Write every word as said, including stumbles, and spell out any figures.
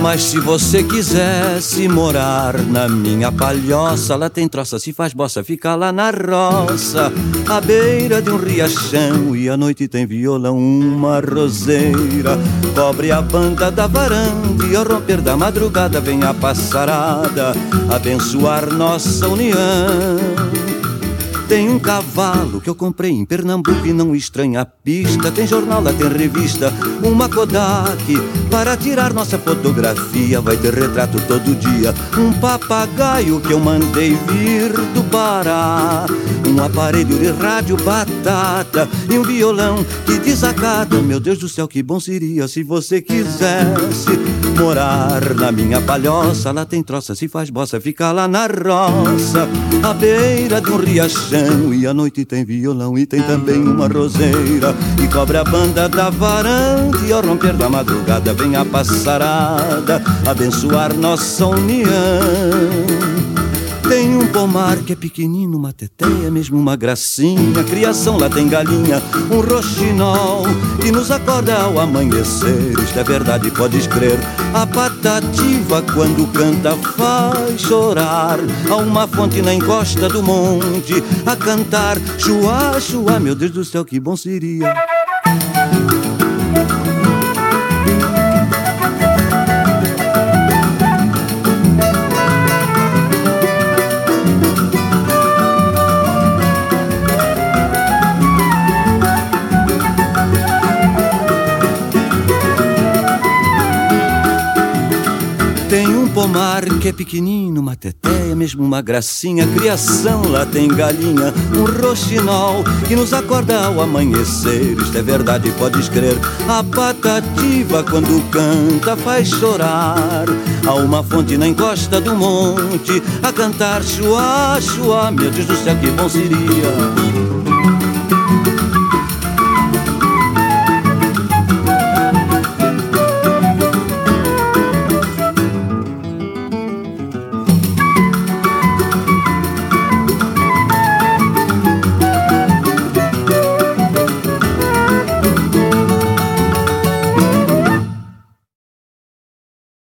Mas se você quisesse morar na minha palhoça, lá tem troça, se faz bossa, fica lá na roça, à beira de um riachão, e à noite tem violão, uma roseira cobre a banda da varanda, e ao romper da madrugada vem a passarada abençoar nossa união. Tem um cavalo que eu comprei em Pernambuco e não estranha a pista. Tem jornal, lá tem revista, uma Kodak para tirar nossa fotografia. Vai ter retrato todo dia, um papagaio que eu mandei vir do Pará, um aparelho de rádio batata e um violão que desacata. Meu Deus do céu, que bom seria se você quisesse morar na minha palhoça. Lá tem troça, se faz bossa, fica lá na roça, à beira de um riachão, e à noite tem violão e tem também uma roseira e cobre a banda da varanda, e ao romper da madrugada vem a passarada abençoar nossa união. Tem um pomar que é pequenino, uma teteia, mesmo uma gracinha. Criação, lá tem galinha, um roxinol que nos acorda ao amanhecer. Isto é verdade, podes crer. A patativa, quando canta, faz chorar. Há uma fonte na encosta do monte a cantar chua, chua. Meu Deus do céu, que bom seria. Tem um pomar que é pequenino, uma teteia, mesmo uma gracinha. Criação, lá tem galinha, um roxinol que nos acorda ao amanhecer. Isto é verdade, podes crer. A patativa, quando canta, faz chorar. Há uma fonte na encosta do monte a cantar chua, chua. Meu Deus do céu, que bom seria